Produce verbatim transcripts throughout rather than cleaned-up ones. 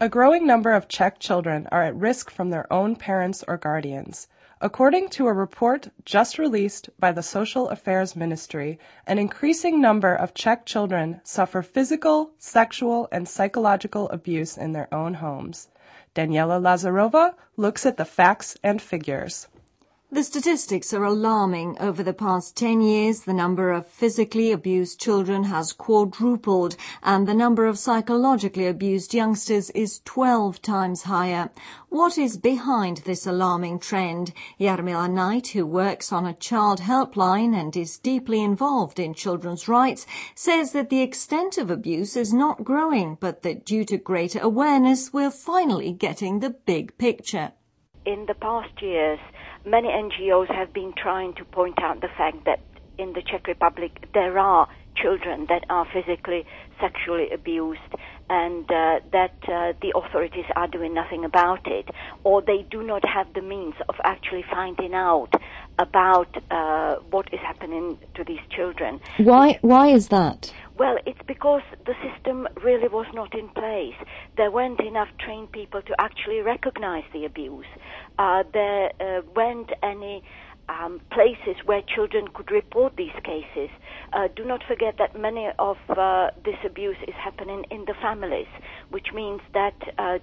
A growing number of Czech children are at risk from their own parents or guardians. According to a report just released by the Social Affairs Ministry, an increasing number of Czech children suffer physical, sexual, and psychological abuse in their own homes. Daniela Lazarova looks at the facts and figures. The statistics are alarming. Over the past ten years, the number of physically abused children has quadrupled, and the number of psychologically abused youngsters is twelve times higher. What is behind this alarming trend? Jarmila Knight, who works on a child helpline and is deeply involved in children's rights, says that the extent of abuse is not growing, but that due to greater awareness, we're finally getting the big picture. In the past years, many N G Os have been trying to point out the fact that in the Czech Republic there are children that are physically, sexually abused, and uh, that uh, the authorities are doing nothing about it, or they do not have the means of actually finding out about uh, what is happening to these children. Why, why is that? Well, it's because the system really was not in place. There weren't enough trained people to actually recognize the abuse. Uh, there uh, weren't any um, places where children could report these cases. Uh, do not forget that many of uh, this abuse is happening in the families, which means that uh,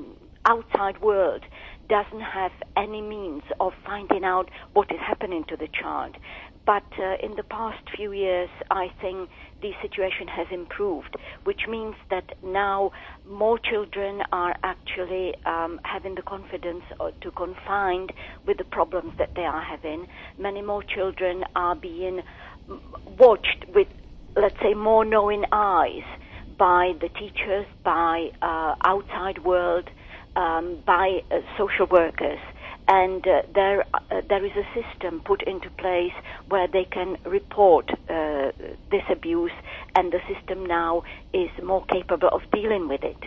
outside world doesn't have any means of finding out what is happening to the child. But uh, in the past few years, I think the situation has improved, which means that now more children are actually um, having the confidence to confide with the problems that they are having. Many more children are being watched with, let's say, more knowing eyes by the teachers, by uh, outside world, um, by uh, social workers. And uh, there, uh, there is a system put into place where they can report uh, this abuse, and the system now is more capable of dealing with it.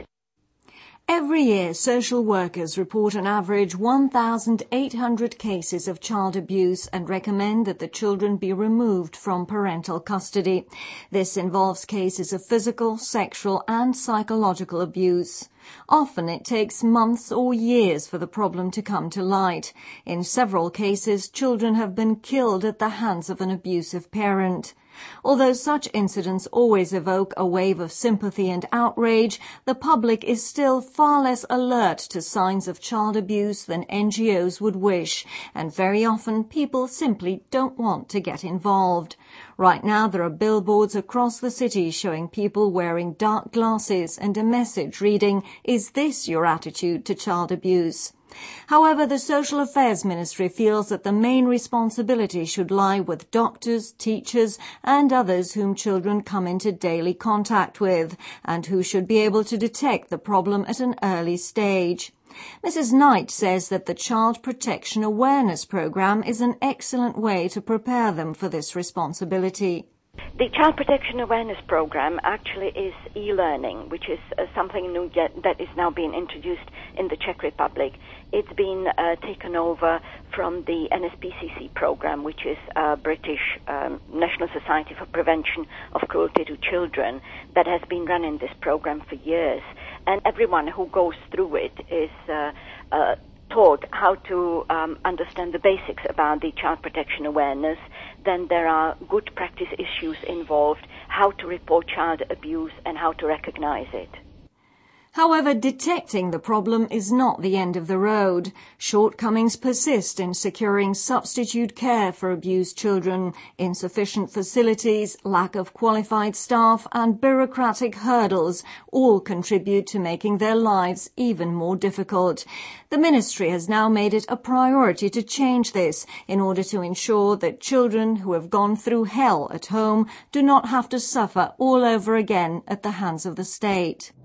Every year, social workers report on average one thousand eight hundred cases of child abuse and recommend that the children be removed from parental custody. This involves cases of physical, sexual and psychological abuse. Often it takes months or years for the problem to come to light. In several cases, children have been killed at the hands of an abusive parent. Although such incidents always evoke a wave of sympathy and outrage, the public is still far less alert to signs of child abuse than N G Os would wish, and very often people simply don't want to get involved. Right now there are billboards across the city showing people wearing dark glasses and a message reading, "Is this your attitude to child abuse?" However, the Social Affairs Ministry feels that the main responsibility should lie with doctors, teachers and others whom children come into daily contact with, and who should be able to detect the problem at an early stage. Missus Knight says that the Child Protection Awareness Programme is an excellent way to prepare them for this responsibility. The Child Protection Awareness Program actually is e-learning, which is uh, something new that is now being introduced in the Czech Republic. It's been uh, taken over from the N S P C C program, which is a British um, National Society for Prevention of Cruelty to Children, that has been running this program for years. And everyone who goes through it is uh, uh, taught how to um, understand the basics about the child protection awareness. Then there are good practice issues involved, how to report child abuse and how to recognize it. However, detecting the problem is not the end of the road. Shortcomings persist in securing substitute care for abused children. Insufficient facilities, lack of qualified staff and bureaucratic hurdles all contribute to making their lives even more difficult. The Ministry has now made it a priority to change this in order to ensure that children who have gone through hell at home do not have to suffer all over again at the hands of the state.